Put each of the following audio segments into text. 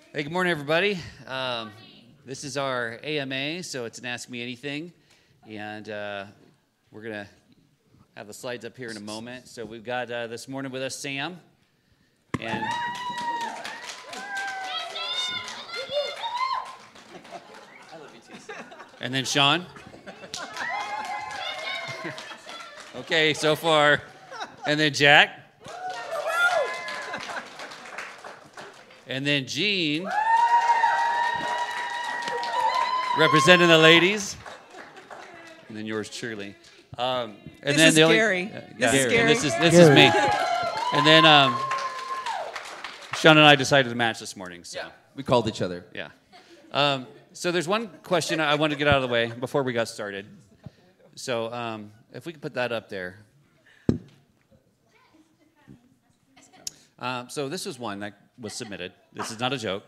Hey, good morning, everybody. This is our AMA, so it's an Ask Me Anything, and we're going to have the slides up here in a moment. So we've got this morning with us Sam, and and then Sean. Okay, so far. And then Jack. And then Jean, representing the ladies. And then yours truly. And this then is Gary. This is Gary. This is me. And then Sean and I decided to match this morning. So. Yeah, we called each other. Yeah. So there's one question I wanted to get out of the way before we got started. So if we could put that up there. So this was one that was submitted. This is not a joke.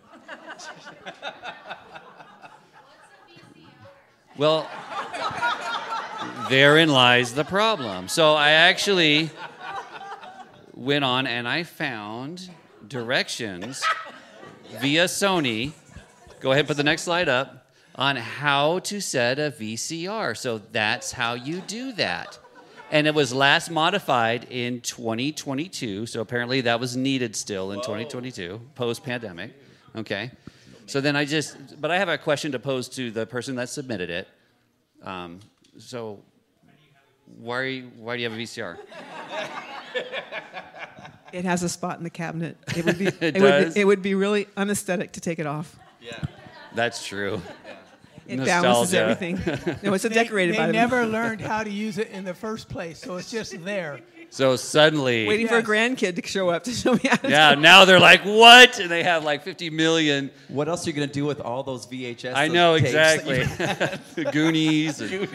Well, therein lies the problem. So I actually went on and I found directions via Sony. Go ahead and put the next slide up on how to set a VCR. So that's how you do that. And it was last modified in 2022, so apparently that was needed still in 2022, post-pandemic. Okay. So then but I have a question to pose to the person that submitted it. So why do you have a VCR? It has a spot in the cabinet. It would be really unaesthetic to take it off. Yeah. That's true. It balances everything. No, it's a decorated They item. never learned how to use it in the first place, so it's just there. So suddenly... Waiting for a grandkid to show up to show me how to do it. now they're like, what? And they have like 50 million. What else are you going to do with all those VHS I know, tapes exactly. that Goonies.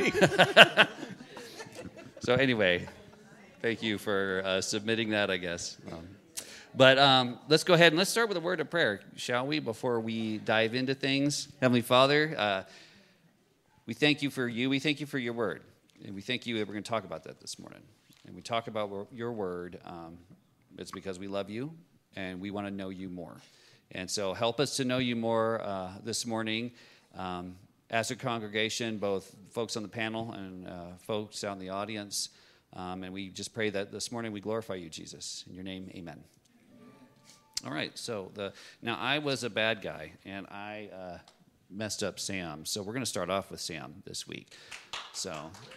So anyway, thank you for submitting that, I guess. But let's go ahead and let's start with a word of prayer, shall we, before we dive into things. Heavenly Father, we thank you for you. We thank you for your word. And we thank you that we're going to talk about that this morning. And we talk about your word. It's because we love you and we want to know you more. And so help us to know you more this morning. As a congregation, both folks on the panel and folks out in the audience. And we just pray that this morning we glorify you, Jesus. In your name, amen. All right, so now I was a bad guy, and I messed up Sam. So we're going to start off with Sam this week. So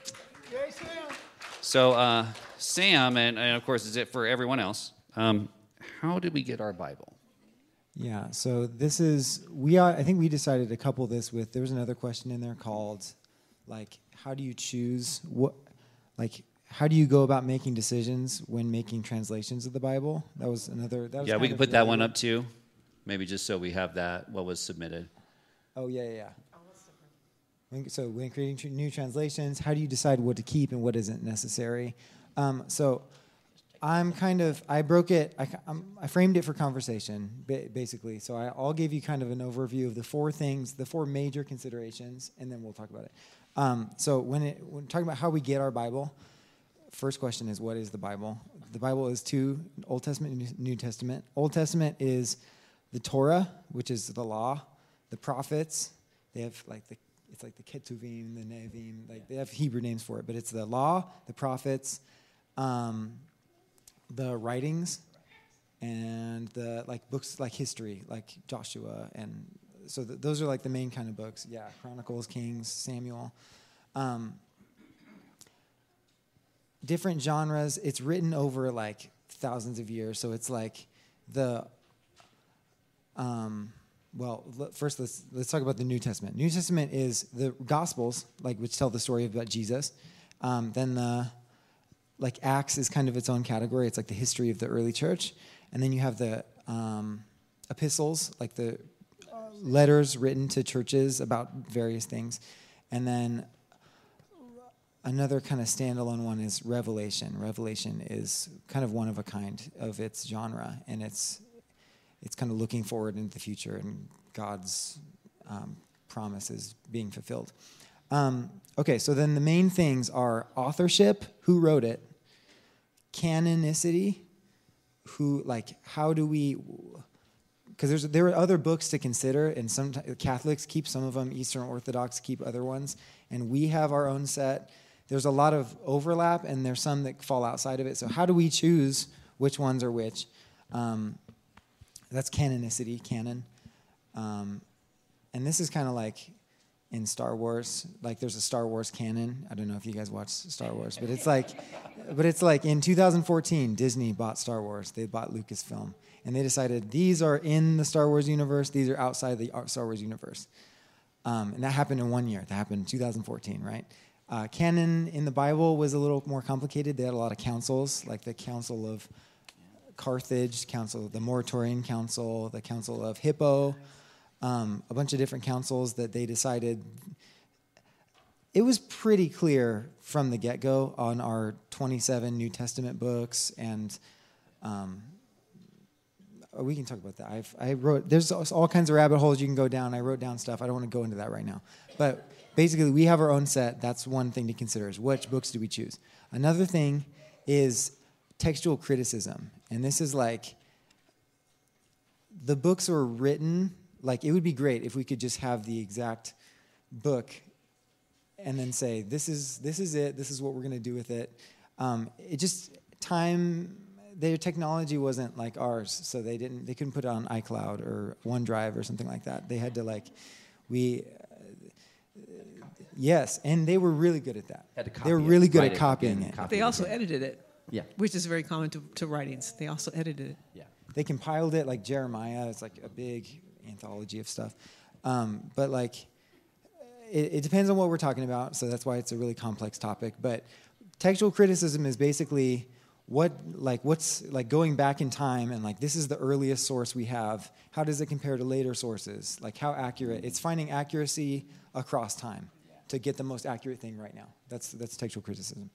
Sam, and of course, is it for everyone else? How did we get our Bible? Yeah, so this is, I think we decided to couple this with, there was another question in there called, how do you choose, how do you go about making decisions when making translations of the Bible? That was another. Yeah, we can put that one up too. Maybe just so we have that, what was submitted. Oh, yeah. So when creating new translations, how do you decide what to keep and what isn't necessary? So I broke it, I framed it for conversation, basically. So I'll give you kind of an overview of the four major considerations, and then we'll talk about it. So when talking about how we get our Bible, first question is, what is the Bible? The Bible is two, Old Testament and New Testament. Old Testament is the Torah, which is the law, the prophets. They have it's like the Ketuvim, the Nevi'im. They have Hebrew names for it, but it's the law, the prophets, the writings, and the books like history, like Joshua, and so those are the main kind of books. Yeah, Chronicles, Kings, Samuel. Different genres. It's written over thousands of years, so it's first let's talk about the New Testament. New Testament is the Gospels, which tell the story about Jesus. Then the Acts is kind of its own category. It's the history of the early church, and then you have the epistles, the letters written to churches about various things, and then another kind of standalone one is Revelation. Revelation is kind of one of a kind of its genre, and it's kind of looking forward into the future and God's promises being fulfilled. Okay, so then the main things are authorship, who wrote it, canonicity, how do we because there are other books to consider, and some Catholics keep some of them, Eastern Orthodox keep other ones, and we have our own set. There's a lot of overlap, and there's some that fall outside of it. So how do we choose which ones are which? That's canonicity, canon. And this is kind of like in Star Wars. Like there's a Star Wars canon. I don't know if you guys watch Star Wars, but it's like in 2014, Disney bought Star Wars. They bought Lucasfilm. And they decided these are in the Star Wars universe. These are outside the Star Wars universe. And that happened in 1 year. That happened in 2014, right? Canon in the Bible was a little more complicated. They had a lot of councils, like the Council of Carthage, the Muratorian Council, the Council of Hippo, a bunch of different councils that they decided. It was pretty clear from the get-go on our 27 New Testament books, and we can talk about that. There's all kinds of rabbit holes you can go down. I wrote down stuff. I don't want to go into that right now. But basically, we have our own set. That's one thing to consider, is which books do we choose. Another thing is textual criticism. And this is like, the books were written, like it would be great if we could just have the exact book and then say, this is it, this is what we're going to do with it. Their technology wasn't like ours, so they couldn't put it on iCloud or OneDrive or something like that. They had to yes, and they were really good at that. They were really good at copying it. They also edited it. Yeah. Which is very common to writings. They also edited it. Yeah. They compiled it, like Jeremiah. It's like a big anthology of stuff. But like, it depends on what we're talking about, so that's why it's a really complex topic. But textual criticism is basically what's going back in time, and like, this is the earliest source we have. How does it compare to later sources? Like, how accurate? It's finding accuracy across time to get the most accurate thing right now. That's textual criticism.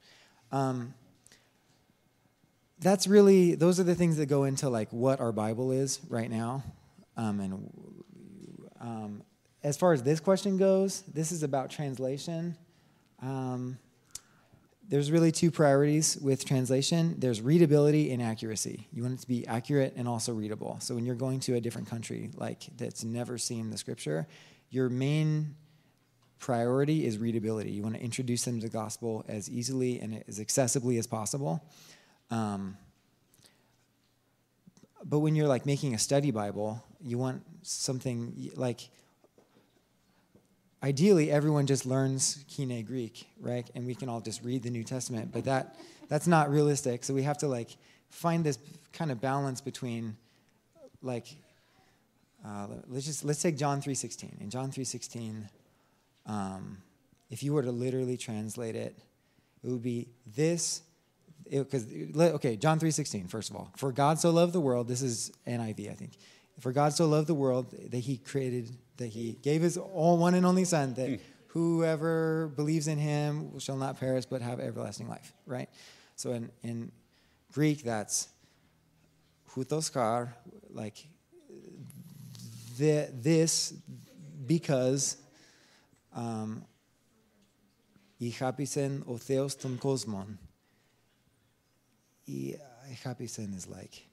Those are the things that go into like what our Bible is right now. As far as this question goes, this is about translation. There's really two priorities with translation. There's readability and accuracy. You want it to be accurate and also readable. So when you're going to a different country like that's never seen the scripture, your main priority is readability. You want to introduce them to the gospel as easily and as accessibly as possible. But when you're like making a study Bible, you want something like, ideally everyone just learns Koine Greek, right? And we can all just read the New Testament, but that's not realistic. So we have to like find this kind of balance between like, let's take John 3:16. In John 3:16, if you were to literally translate it, it would be this. John 3:16, first of all. For God so loved the world, this is NIV, I think. For God so loved the world that he gave his one and only son, that whoever believes in him shall not perish but have everlasting life, right? So in Greek, that's hutoskar, like this, because ichapisen o theos ton kosmon. Ichapisen is like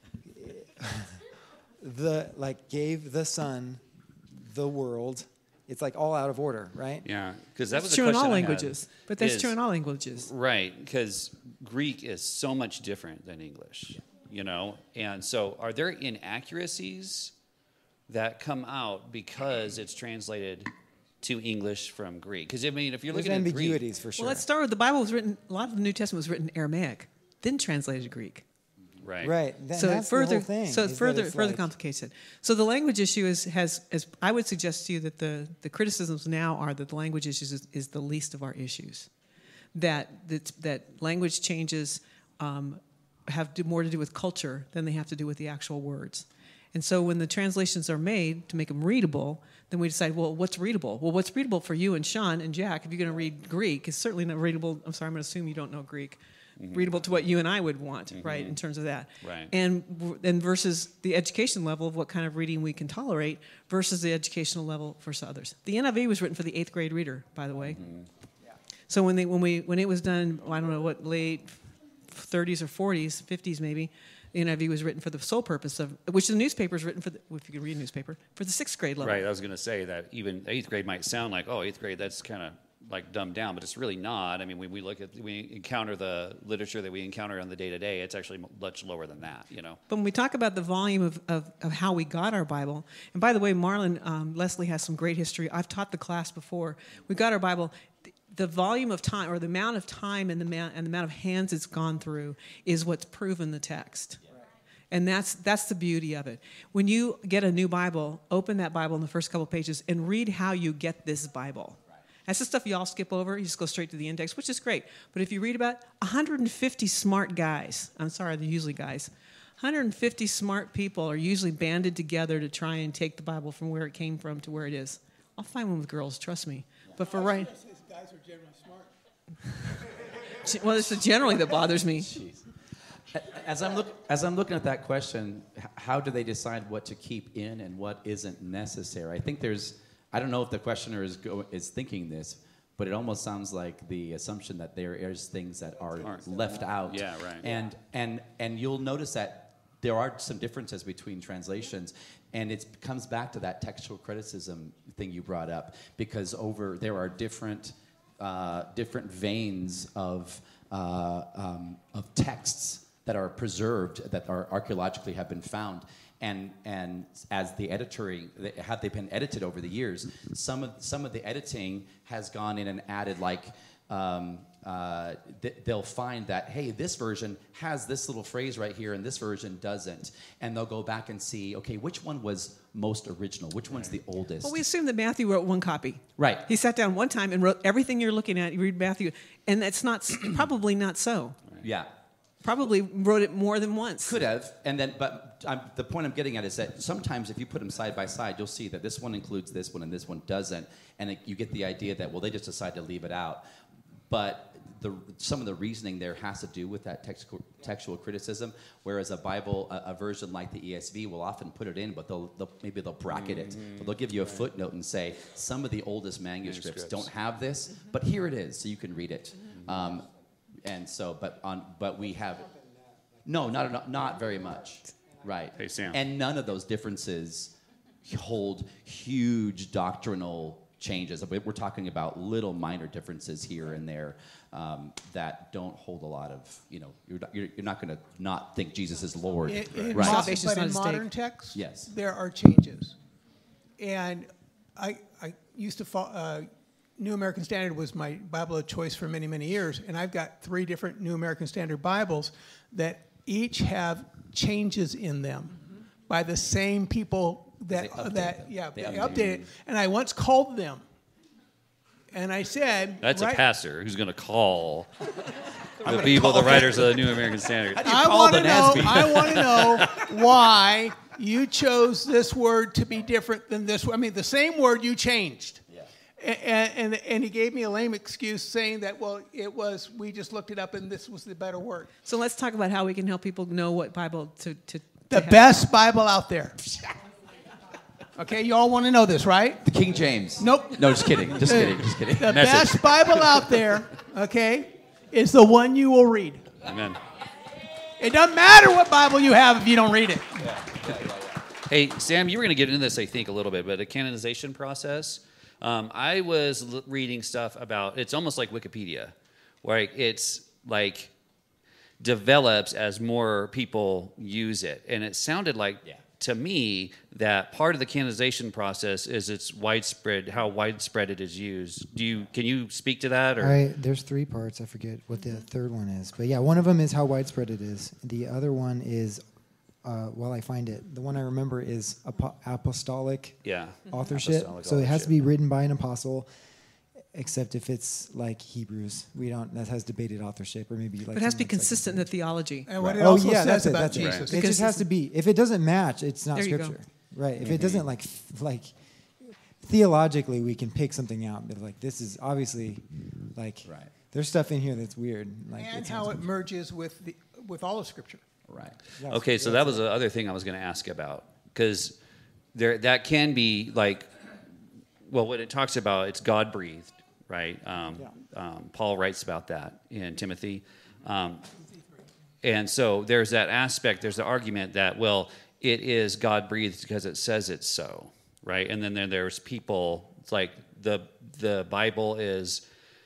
gave the son the world. It's like all out of order, right? Yeah, because that was true in all I languages. had, But that's true in all languages. Right, because Greek is so much different than English, And so are there inaccuracies that come out because it's translated to English from Greek? Because, I mean, if you're looking at ambiguities for sure. Well, let's start with the Bible was written, a lot of the New Testament was written in Aramaic, then translated to Greek. Right. So that's further, the whole thing. so further complicates it. So the language issue has I would suggest to you that the criticisms now are that the language issue is the least of our issues. That language changes have more to do with culture than they have to do with the actual words. And so when the translations are made to make them readable, then we decide, well, what's readable? Well, what's readable for you and Sean and Jack, if you're going to read Greek, is certainly not readable. I'm sorry, I'm going to assume you don't know Greek. Mm-hmm. Readable to what you and I would want, right, in terms of that. Right. And versus the education level of what kind of reading we can tolerate versus the educational level for others. The NIV was written for the 8th grade reader, by the way. Mm-hmm. Yeah. So when it was done, I don't know what, late 30s or 40s, 50s maybe, The NIV was written for the sole purpose of, which the newspaper is written for, if you can read a newspaper, for the 6th grade level. Right, I was going to say that even 8th grade might sound like, oh, 8th grade, that's kind of like dumbed down, but it's really not. I mean, when we encounter the literature that we encounter on the day-to-day, it's actually much lower than that, you know. But when we talk about the volume of how we got our Bible, and by the way, Marlon Leslie has some great history. I've taught the class before. We got our Bible. The volume of time, or the amount of time and the amount of hands it's gone through, is what's proven the text. And that's the beauty of it. When you get a new Bible, open that Bible in the first couple pages and read how you get this Bible. That's the stuff you all skip over. You just go straight to the index, which is great. But if you read about 150 smart guys, I'm sorry, they're usually guys, 150 smart people are usually banded together to try and take the Bible from where it came from to where it is. I'll find one with girls, trust me. But for right... Guys are generally smart. Well, it's the generally that bothers me. As I'm looking at that question, how do they decide what to keep in and what isn't necessary? I think I don't know if the questioner is thinking this, but it almost sounds like the assumption that there is things that aren't left out. Yeah, right. And you'll notice that there are some differences between translations, and it comes back to that textual criticism thing you brought up, because there are different veins of texts that are preserved, that are archaeologically have been found. And as had they been edited over the years, some of the editing has gone in and added, like they'll find that, hey, this version has this little phrase right here and this version doesn't, and they'll go back and see, okay, which one was most original, which one's the oldest. Well, we assume that Matthew wrote one copy. Right. He sat down one time and wrote everything you're looking at. You read Matthew, and that's not probably not so. Yeah. Probably wrote it more than once. Could have, but the point I'm getting at is that sometimes if you put them side by side, you'll see that this one includes this one and this one doesn't, and you get the idea that, well, they just decide to leave it out. But some of the reasoning there has to do with that textual criticism, whereas a version like the ESV will often put it in, but maybe they'll bracket it. But they'll give you a footnote and say, some of the oldest manuscripts don't have this, but here it is, so you can read it. But we have not very much, right? Hey, Sam. And none of those differences hold huge doctrinal changes. We're talking about little minor differences here and there that don't hold a lot of, you're not going to not think Jesus is Lord, right? Salvation's But not in a stake. modern texts, Yes. there are changes. And I used to New American Standard was my Bible of choice for many, many years, and I've got 3 different New American Standard Bibles that each have changes in them by the same people They update it. And I once called them, and I said, That's right, a pastor who's going to call the people, the writers of the New American Standard. I want to know why you chose this word to be different than this word. I mean, the same word you changed. And he gave me a lame excuse saying that, well, we just looked it up and this was the better word. So let's talk about how we can help people know what Bible to The have. best Bible out there. Okay, you all want to know this, right? The King James. Nope. No, just kidding. Just kidding. The Message. best Bible out there, okay, is the one you will read. Amen. It doesn't matter what Bible you have if you don't read it. Hey, Sam, you were going to get into this, I think, a little bit, but a canonization process. I was reading stuff about, it's almost like Wikipedia, where it's like develops as more people use it. And it sounded like, to me, that part of the canonization process is its widespread, how widespread it is used. Can you speak to that? Or? There's 3 parts. I forget what the third one is. But yeah, one of them is how widespread it is. The other one is, while I find it, the one I remember is apostolic authorship. So it has to be written by an apostle, except if it's like Hebrews. That has debated authorship, or maybe like. But it has to be consistent in the theology. And what it also says that's about it. Jesus. It just has to be. If it doesn't match, it's not There you scripture, right? If it doesn't like theologically, we can pick something out, but like this is obviously like there's stuff in here that's weird, like And how it merges with all of Scripture. Right. Okay, so that was the other thing I was going to ask about, because that can be like, well, when it talks about it's God-breathed, right? Paul writes about that in Timothy. And so there's that aspect, there's the argument that, well, it is God-breathed because it says it's so, right? And then there's people, it's like the Bible is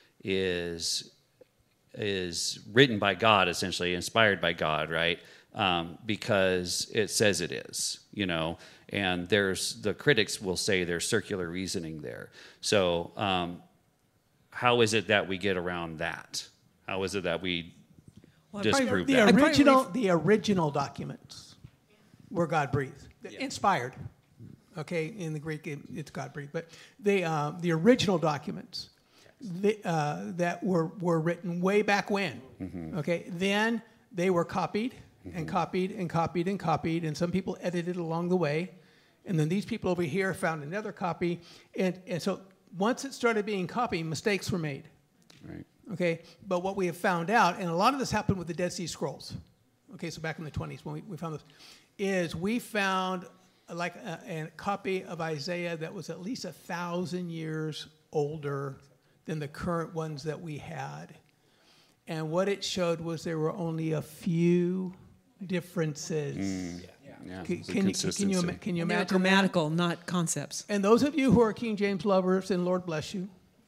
written by God, essentially, inspired by God, right? Because it says it is, and the critics will say there's circular reasoning there. So how is it that we get around that? How is it that we disprove that? The original documents were God breathed, inspired. Okay, in the Greek it's God breathed, but the original documents that were written way back when. Mm-hmm. Okay, then they were copied and copied and copied and copied, and some people edited along the way, and then these people over here found another copy, and so once it started being copied, mistakes were made. Right. Okay, but what we have found out, and a lot of this happened with the Dead Sea Scrolls, okay, so back in the 20s when we found this, is we found like a copy of Isaiah that was at least 1,000 years older than the current ones that we had. And what it showed was there were only a few differences. Can you imagine? They're grammatical, not concepts. And those of you who are King James lovers, and Lord bless you.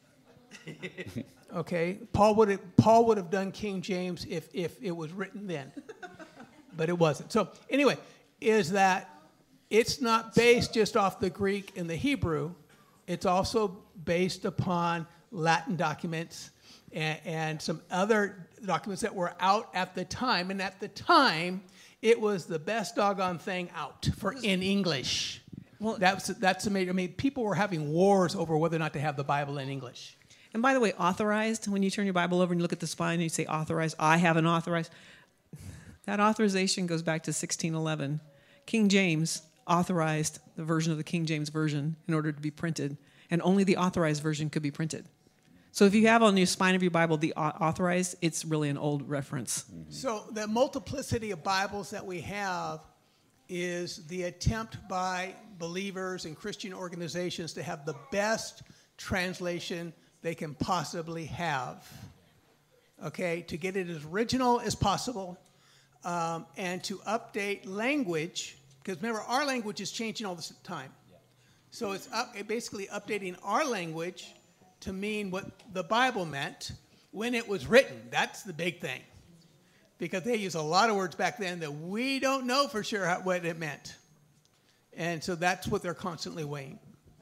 Okay, Paul would have done King James if it was written then, but it wasn't. So anyway, is that it's not based just off the Greek and the Hebrew. It's also based upon Latin documents and some other documents that were out at the time. And at the time, it was the best doggone thing out in English. Well, that's amazing. I mean, people were having wars over whether or not to have the Bible in English. And by the way, authorized, when you turn your Bible over and you look at the spine and you say authorized, I have an authorized, that authorization goes back to 1611. King James authorized the version of the King James Version in order to be printed, and only the authorized version could be printed. So if you have on your spine of your Bible the authorized, it's really an old reference. Mm-hmm. So the multiplicity of Bibles that we have is the attempt by believers and Christian organizations to have the best translation they can possibly have, okay, to get it as original as possible, and to update language, because remember, our language is changing all the time. So it's basically updating our language to mean what the Bible meant when it was written. That's the big thing, because they use a lot of words back then that we don't know for sure what it meant. And so that's what they're constantly weighing.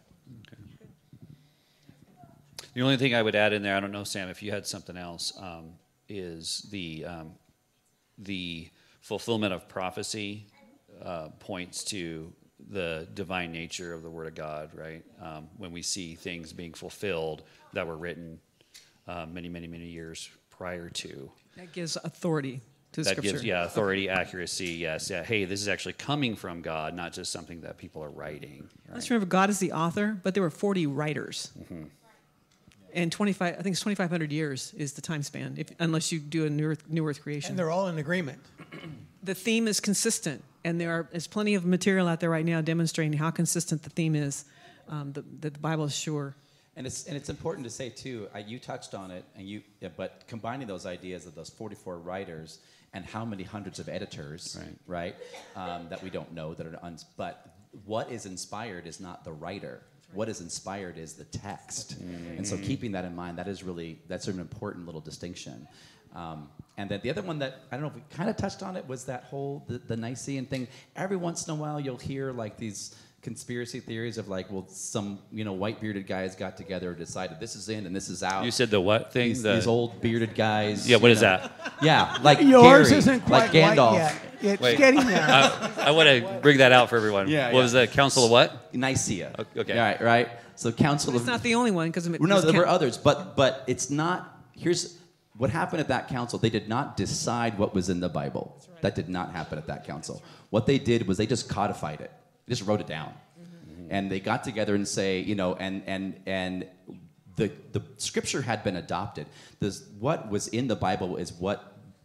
The only thing I would add in there, I don't know, Sam, if you had something else, is the fulfillment of prophecy points to the divine nature of the Word of God, right? When we see things being fulfilled that were written many, many, many years prior to. That gives authority to the that Scripture. Gives, authority, accuracy, yes. Yeah, hey, this is actually coming from God, not just something that people are writing. Right? Let's remember, God is the author, but there were 40 writers. Mm-hmm. And 2,500 years is the time span, unless you do a new earth creation. And they're all in agreement. The theme is consistent, and there's plenty of material out there right now demonstrating how consistent the theme is. The Bible is sure. And it's important to say too. You touched on it, but combining those ideas of those 44 writers and how many hundreds of editors, right, that we don't know that are but what is inspired is not the writer. What is inspired is the text. Mm-hmm. And so keeping that in mind, that's an important little distinction. And then the other one that, I don't know if we kind of touched on it, was that whole, the Nicene thing. Every once in a while you'll hear like these conspiracy theories of like, well, some, white bearded guys got together and decided this is in and this is out. You said the what thing? These old bearded guys. Yeah, what is that? Yeah, like yours Gary, isn't quite like Gandalf. white yet. It's getting there. I want to bring that out for everyone. What was the Council of what? Nicaea. Okay. Right. So Council of... It's not the only one, because... No, there were others, but it's not... Here's what happened at that council. They did not decide what was in the Bible. Right. That did not happen at that council. Right. What they did was they just codified it. They just wrote it down. Mm-hmm. And they got together and say, and the Scripture had been adopted. What was in the Bible is what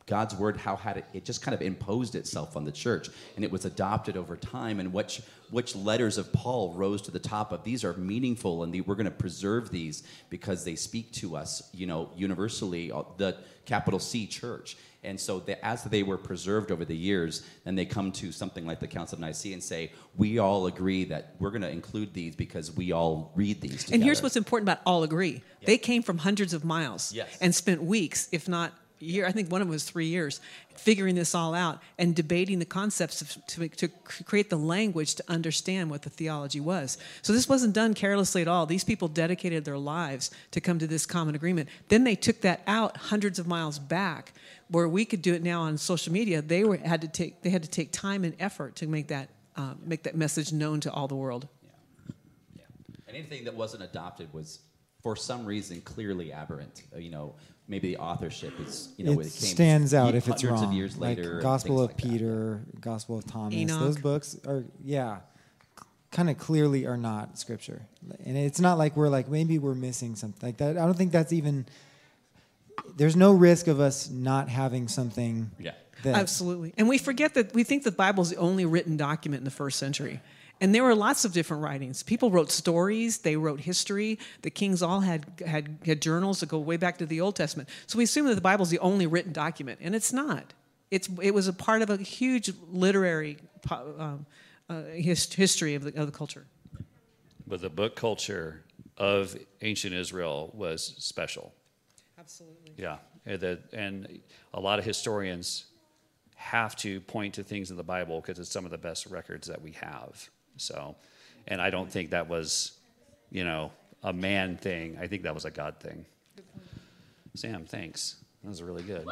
God's word, how had it just kind of imposed itself on the church, and it was adopted over time, and which letters of Paul rose to the top of these are meaningful, and we're going to preserve these because they speak to us, universally, the capital C church. And so as they were preserved over the years, then they come to something like the Council of Nicaea and say, we all agree that we're going to include these because we all read these together. And here's what's important about all agree. Yeah. They came from hundreds of miles Yes. and spent weeks, if not year. I think one of them was 3 years, figuring this all out and debating the concepts to create the language to understand what the theology was. So this wasn't done carelessly at all. These people dedicated their lives to come to this common agreement. Then they took that out hundreds of miles back, where we could do it now on social media. They had to take time and effort to make that message known to all the world. Yeah. And anything that wasn't adopted was, for some reason, clearly aberrant. Maybe the authorship is, it stands out if it's hundreds wrong. of years later. Like Gospel of like that. Peter, Gospel of Thomas. Enoch. Those books are, kind of clearly are not scripture. And it's not like we're like, maybe we're missing something like that. I don't think that's even, there's no risk of us not having something. Yeah. Absolutely. And we forget that we think the Bible is the only written document in the first century. And there were lots of different writings. People wrote stories. They wrote history. The kings all had journals that go way back to the Old Testament. So we assume that the Bible is the only written document, and it's not. It was a part of a huge literary history of the culture. But the book culture of ancient Israel was special. Absolutely. Yeah. And a lot of historians have to point to things in the Bible because it's some of the best records that we have. So, and I don't think that was, a man thing. I think that was a God thing. Sam, thanks. That was really good.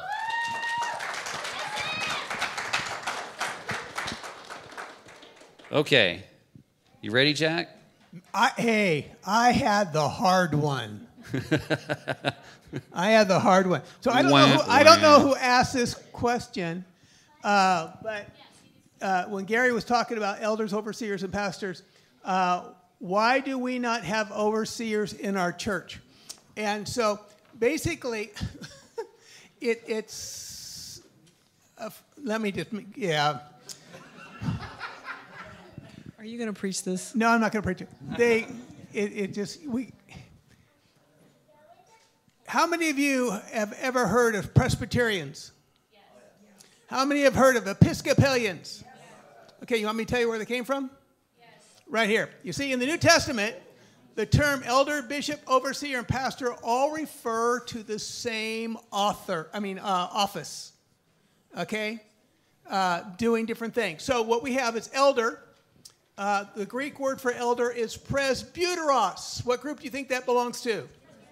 Okay. You ready, Jack? I had the hard one. I had the hard one. So I don't know who asked this question, but when Gary was talking about elders, overseers, and pastors, why do we not have overseers in our church? And so basically, it's let me just, yeah. Are you going to preach this? No, I'm not going to preach it. How many of you have ever heard of Presbyterians? Yes. How many have heard of Episcopalians? Yes. Okay, you want me to tell you where they came from? Yes. Right here. You see, in the New Testament, the term elder, bishop, overseer, and pastor all refer to the same office. Okay? Doing different things. So what we have is elder. The Greek word for elder is presbyteros. What group do you think that belongs to?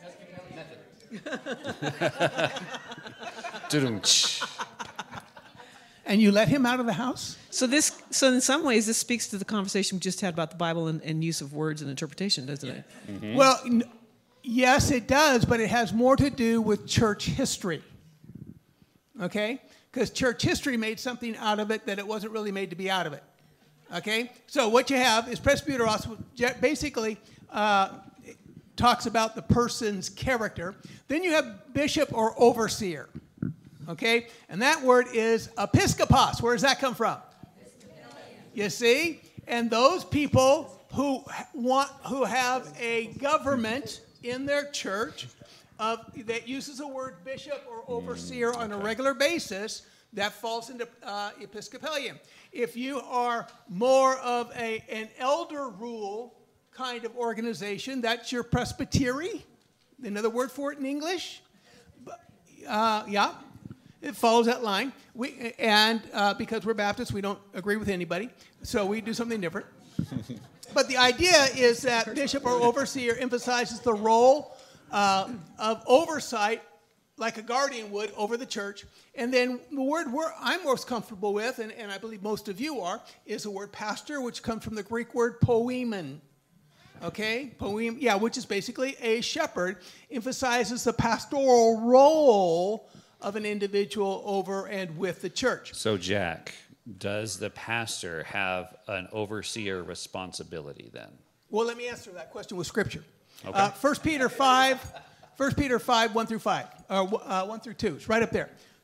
And you let him out of the house? So in some ways, this speaks to the conversation we just had about the Bible and use of words and interpretation, doesn't it? Mm-hmm. Well, yes, it does, but it has more to do with church history. Okay? Because church history made something out of it that it wasn't really made to be out of it. Okay? So what you have is presbyteros, basically talks about the person's character. Then you have bishop or overseer. Okay? And that word is episkopos. Where does that come from? You see? And those people who have a government in their church that uses the word bishop or overseer on a regular basis, that falls into Episcopalian. If you are more of an elder rule kind of organization, that's your presbytery. Another word for it in English. Yeah, it follows that line. Because we're Baptists, we don't agree with anybody, so we do something different. But the idea is that bishop or overseer emphasizes the role of oversight, like a guardian would over the church. And then the word I'm most comfortable with, and I believe most of you are, is the word pastor, which comes from the Greek word poimen. Okay? Which is basically a shepherd, emphasizes the pastoral role of an individual over and with the church. So, Jack, does the pastor have an overseer responsibility then? Well, let me answer that question with Scripture. Okay. 1 Peter 5, 1 through 5, 1 through 2. It's right up there.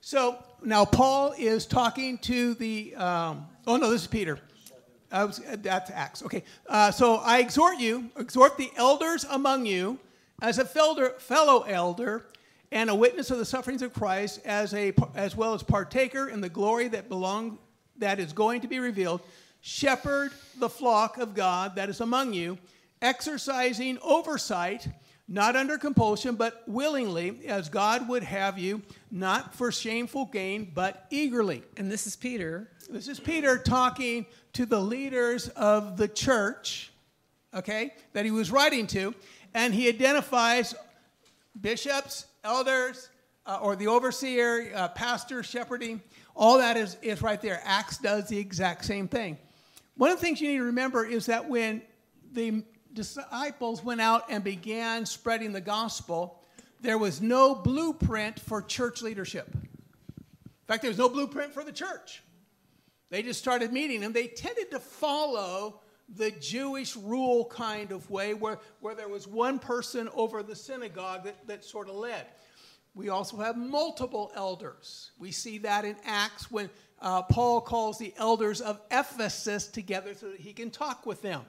So now Paul is talking to the, this is Peter. That's Acts. Okay. So I exhort the elders among you as a fellow elder and a witness of the sufferings of Christ, as well as partaker in the glory that is going to be revealed. Shepherd the flock of God that is among you, exercising oversight, not under compulsion, but willingly, as God would have you, not for shameful gain, but eagerly. And this is Peter. This is Peter talking to the leaders of the church, okay, that he was writing to, and he identifies bishops, elders, or the overseer, pastor, shepherding. All that is right there. Acts does the exact same thing. One of the things you need to remember is that when the disciples went out and began spreading the gospel, there was no blueprint for church leadership. In fact, there was no blueprint for the church. They just started meeting, and they tended to follow the Jewish rule kind of way where there was one person over the synagogue that sort of led. We also have multiple elders. We see that in Acts when Paul calls the elders of Ephesus together so that he can talk with them.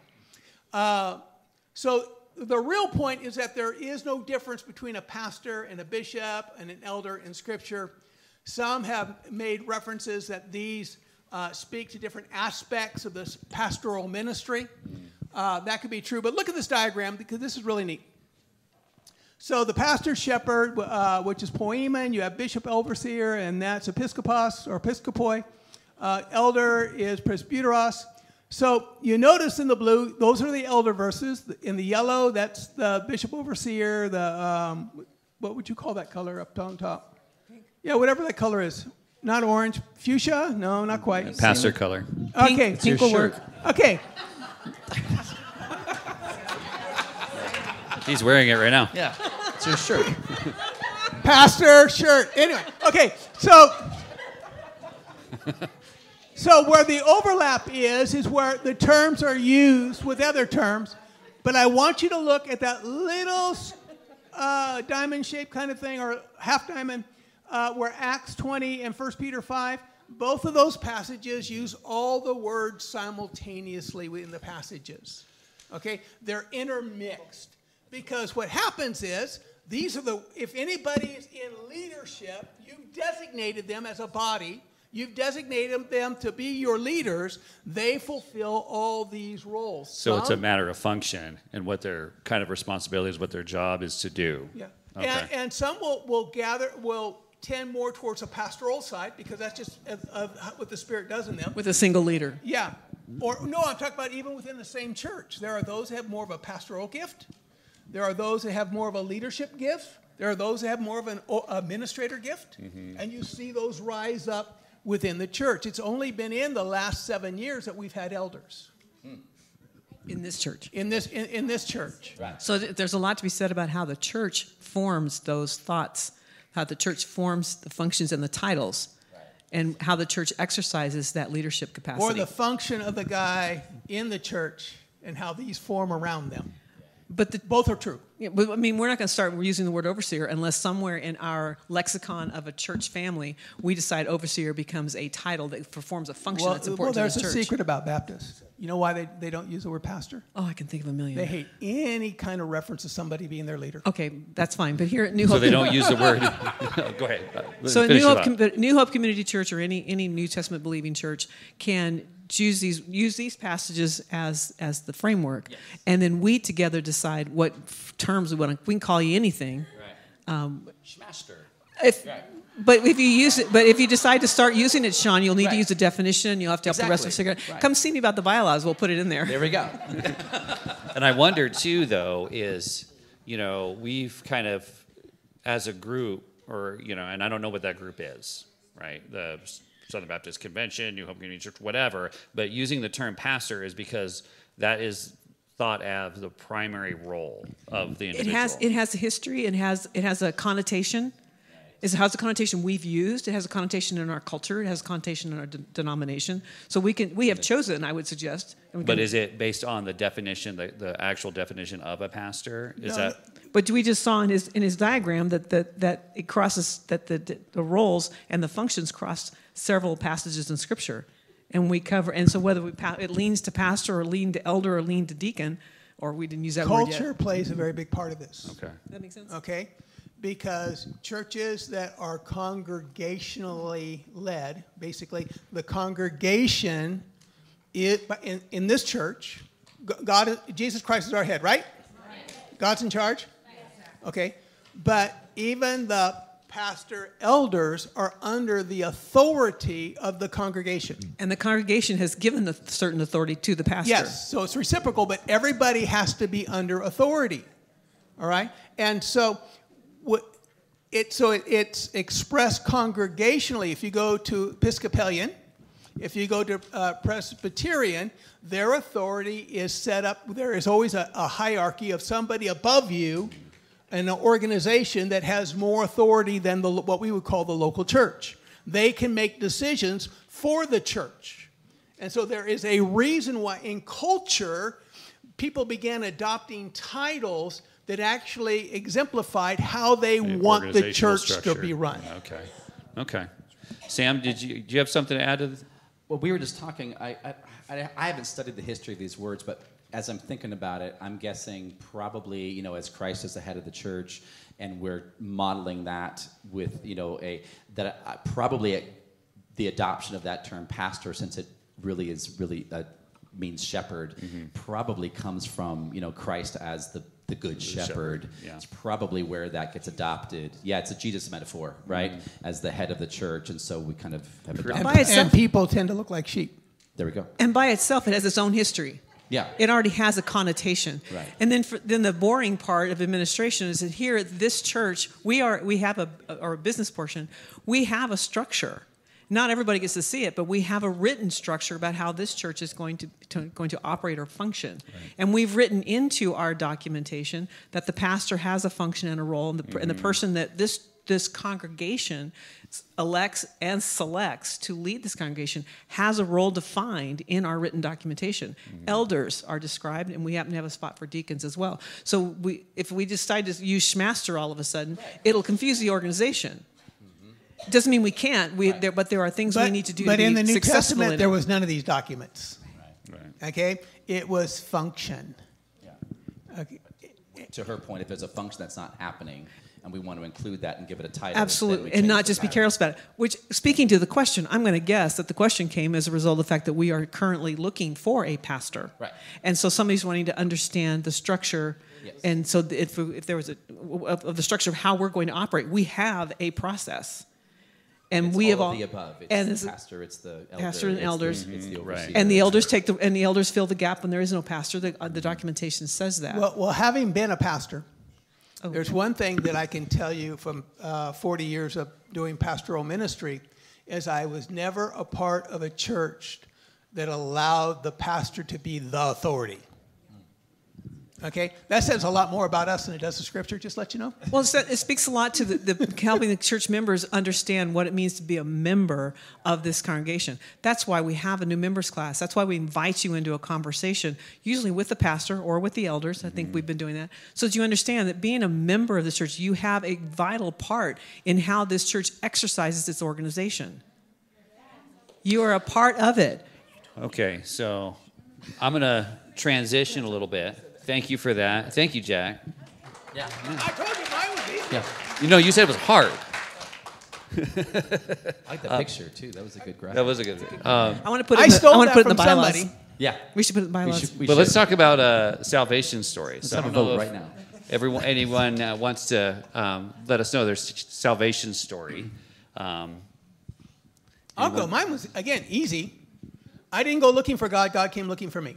So the real point is that there is no difference between a pastor and a bishop and an elder in Scripture. Some have made references that these speak to different aspects of this pastoral ministry. That could be true. But look at this diagram because this is really neat. So the pastor shepherd, which is poimen, you have bishop overseer, and that's episkopos or episkopoi. Elder is presbyteros. So you notice in the blue, those are the elder verses. In the yellow, that's the bishop overseer, what would you call that color up on top? Pink. Yeah, whatever that color is. Not orange. Fuchsia? No, not quite. Pastor color. Okay. Pink will work. Okay. He's wearing it right now. Yeah, it's your shirt. Pastor shirt. Anyway, okay. So where the overlap is where the terms are used with other terms. But I want you to look at that little diamond-shaped kind of thing or half diamond where Acts 20 and 1 Peter 5, both of those passages use all the words simultaneously within the passages. Okay? They're intermixed. Because what happens is, if anybody is in leadership, you've designated them as a body, you've designated them to be your leaders, they fulfill all these roles. So it's a matter of function and what their kind of responsibilities, what their job is to do. Yeah. Okay. And some will tend more towards a pastoral side because that's just what the Spirit does in them. With a single leader. Yeah. Or, no, I'm talking about even within the same church. There are those that have more of a pastoral gift. There are those that have more of a leadership gift. There are those that have more of an administrator gift. Mm-hmm. And you see those rise up within the church. It's only been in the last 7 years that we've had elders. In this church. In this church. Right. So there's a lot to be said about how the church forms those thoughts, how the church forms the functions and the titles, and how the church exercises that leadership capacity. Or the function of the guy in the church and how these form around them. But both are true. Yeah, but I mean, we're not going to start using the word overseer unless somewhere in our lexicon of a church family we decide overseer becomes a title that performs a function that's important to the church. There's a secret about Baptists. You know why they don't use the word pastor? Oh, I can think of a million. They hate any kind of reference to somebody being their leader. Okay, that's fine. But here at New Hope... So they don't use the word... Go ahead. So New Hope Community Church or any New Testament believing church can use these passages as the framework, yes. And then we together decide what terms we want to. We can call you anything. Right. Schmaster. Right. But if you use it, but if you decide to start using it, Sean, you'll need to use a definition. You'll have to help the rest of us figure it out. Right. Come see me about the bylaws. We'll put it in there. There we go. And I wonder too, though, is we've kind of as a group, or and I don't know what that group is, right? The Southern Baptist Convention, New Hope Community Church, whatever, but using the term pastor is because that is thought as the primary role of the individual. It has a history, it has a connotation, It has a connotation we've used. It has a connotation in our culture. It has a connotation in our denomination. So we have chosen, I would suggest. But is it based on the definition, the actual definition of a pastor? Is that? But we just saw in his diagram that it crosses, that the roles and the functions cross several passages in Scripture, and we cover. And so whether it leans to pastor or lean to elder or lean to deacon, or we didn't use that word yet. Culture plays a very big part of this. Okay. That makes sense. Okay? Because churches that are congregationally led, basically, the congregation in this church, Jesus Christ is our head, right? God's in charge? Okay. But even the pastor elders are under the authority of the congregation. And the congregation has given a certain authority to the pastor. Yes, so it's reciprocal, but everybody has to be under authority. All right? And so it's expressed congregationally. If you go to Episcopalian, if you go to Presbyterian, their authority is set up. There is always a hierarchy of somebody above you in an organization that has more authority than what we would call the local church. They can make decisions for the church. And so there is a reason why in culture, people began adopting titles that actually exemplified how they want the church to be run. Okay. Sam, do you have something to add to this? Well, we were just talking. I haven't studied the history of these words, but as I'm thinking about it, I'm guessing probably, as Christ is the head of the church, and we're modeling that with, probably the adoption of that term pastor, since it really means shepherd, probably comes from, Christ as the good shepherd. Yeah. It's probably where that gets adopted. Yeah, it's a Jesus metaphor, right? As the head of the church, and so we kind of have adopted. And people tend to look like sheep. There we go. And by itself, it has its own history. Yeah. It already has a connotation. Right. And then the boring part of administration is that here at this church, we have a business portion, we have a structure. Not everybody gets to see it, but we have a written structure about how this church is going to operate or function. Right. And we've written into our documentation that the pastor has a function and a role, and the person that this congregation elects and selects to lead this congregation has a role defined in our written documentation. Elders are described, and we happen to have a spot for deacons as well. So if we decide to use Schmaster all of a sudden, it'll confuse the organization. Doesn't mean we can't. But there are things we need to do. But to in be the New successful Testament, in there it. was none of these documents. Right. Okay, it was function. Yeah. Okay. To her point, if there's a function that's not happening, and we want to include that and give it a title, Absolutely, then we and change not the just be title. careless about it. Which, speaking to the question, I'm going to guess that the question came as a result of the fact that we are currently looking for a pastor, Right. And so somebody's wanting to understand the structure, Yes. and so if there was of the structure of how we're going to operate, we have a process, and It's we all have of all the above. It's and the it's- pastor, it's the elder, pastor and it's elders. it's the Right. overseer. and the elders fill the gap when there is no pastor. The documentation says that. Well, having been a pastor, Oh. there's one thing that I can tell you from 40 years of doing pastoral ministry is I was never a part of a church that allowed the pastor to be the authority. Okay? That says a lot more about us than it does the Scripture, just to let you know. Well, it speaks a lot to helping the church members understand what it means to be a member of this congregation. That's why we have a new members class. That's why we invite you into a conversation, usually with the pastor or with the elders. I think we've been doing that. So that you understand that being a member of this church, you have a vital part in how this church exercises its organization. You are a part of it. Okay, so I'm going to transition a little bit. Thank you for that. Thank you, Jack. Yeah. I told you mine was easy. Yeah. You said it was hard. I like the picture, too. That was a good graphic. That was a good. I want to put it I in the, stole I want to that put it in from the bylaws. somebody. Yeah. We should put it in the bylaws. But let's talk about salvation stories. Let's have a vote right now. Anyone wants to let us know their salvation story. I'll go. Mine was, again, easy. I didn't go looking for God. God came looking for me.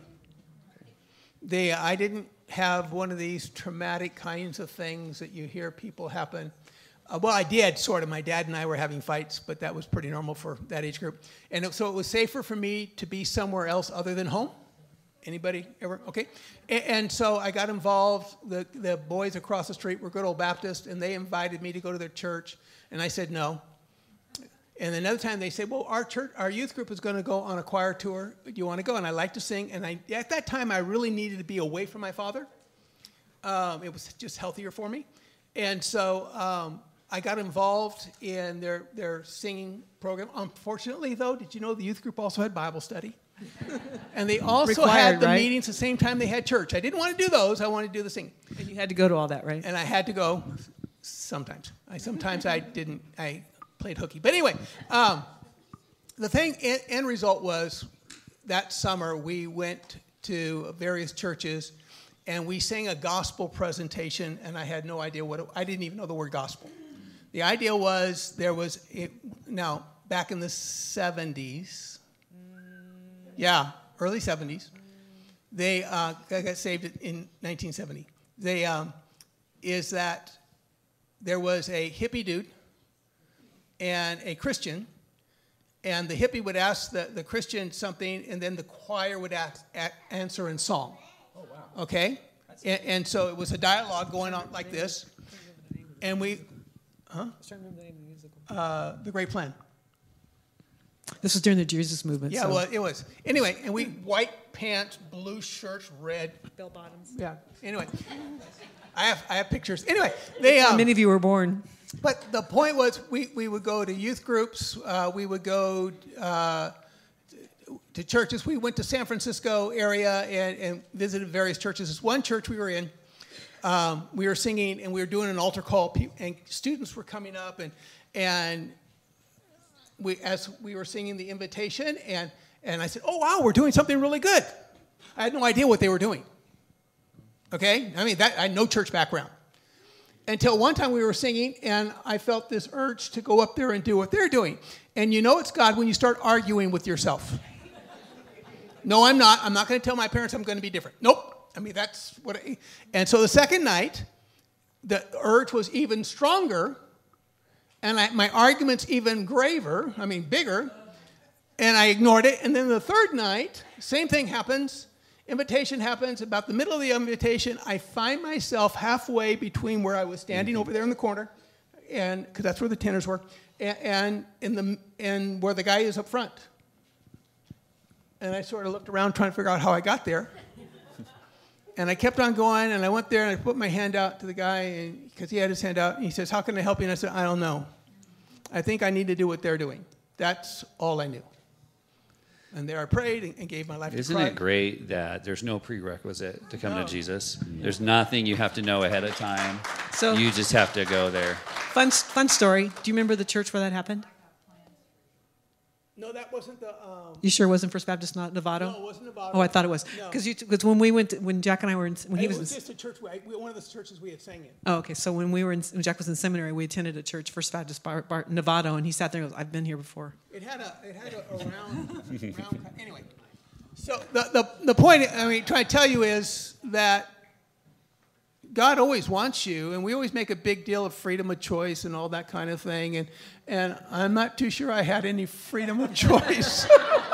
I didn't have one of these traumatic kinds of things that you hear people happen. Well, I did, sort of. My dad and I were having fights, but that was pretty normal for that age group. And so it was safer for me to be somewhere else other than home. Anybody ever? Okay. And so I got involved. The boys across the street were good old Baptist, and they invited me to go to their church, and I said no. And another time they said, well, our youth group is going to go on a choir tour. Do you want to go? And I like to sing. And at that time, I really needed to be away from my father. It was just healthier for me. And so I got involved in their singing program. Unfortunately, though, did you know the youth group also had Bible study? And they also had the meetings the same time they had church. I didn't want to do those. I wanted to do the singing. And you had to go to all that, right? And I had to go sometimes. Sometimes I didn't. I played hooky. But anyway, the end result was that summer we went to various churches and we sang a gospel presentation, and I had no idea I didn't even know the word gospel. The idea was now back in the 70s, early 70s, they got saved in 1970. Is that there was a hippie dude and a Christian, and the hippie would ask the Christian something, and then the choir would answer in song. Oh, wow. Okay? And so it was a dialogue going on like this. And we... Huh? I was trying to remember the name of the musical. The Great Plan. This was during the Jesus movement. Yeah, well, it was. Anyway, and we white pants, blue shirts, red... Bell bottoms. Yeah. Anyway. I have pictures. Anyway, many of you were born. But the point was, we would go to youth groups. We would go to churches. We went to San Francisco area and visited various churches. This one church we were in, we were singing and we were doing an altar call, and students were coming up, and as we were singing the invitation, and I said, "Oh wow, we're doing something really good." I had no idea what they were doing. Okay, I mean I had no church background. Until one time we were singing, and I felt this urge to go up there and do what they're doing. And you know it's God when you start arguing with yourself. No, I'm not. I'm not going to tell my parents I'm going to be different. Nope. I mean, that's what And so the second night, the urge was even stronger, and my argument's even bigger, and I ignored it. And then the third night, same thing happens. Invitation happens. About the middle of the invitation, I find myself halfway between where I was standing over there in the corner, and because that's where the tenors were, and where the guy is up front. And I sort of looked around trying to figure out how I got there. And I kept on going, and I went there, and I put my hand out to the guy because he had his hand out, and he says, "How can I help you?" And I said, "I don't know. I think I need to do what they're doing." That's all I knew. And there I prayed and gave my life to Christ. Isn't it great that there's no prerequisite to come to Jesus? There's nothing you have to know ahead of time. So you just have to go there. Fun story. Do you remember the church where that happened? No, that wasn't the... You sure it wasn't First Baptist Novato? No, it wasn't Novato. Oh, I thought it was. No. Because when Jack and I were in... It was just a church, one of the churches we had sang in. Oh, okay. So when Jack was in seminary, we attended a church, First Baptist Novato, and he sat there and goes, "I've been here before." It had a round... Anyway. So the point, trying to tell you is that God always wants you, and we always make a big deal of freedom of choice and all that kind of thing, and I'm not too sure I had any freedom of choice.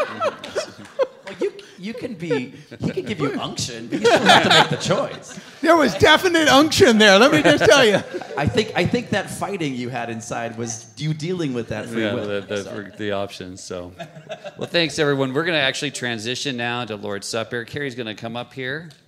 Well, he can give you unction, but you still have to make the choice. There was definite unction there, let me just tell you. I think that fighting you had inside was you dealing with that free will. The options. So, well, thanks everyone. We're going to actually transition now to Lord's Supper. Carrie's going to come up here.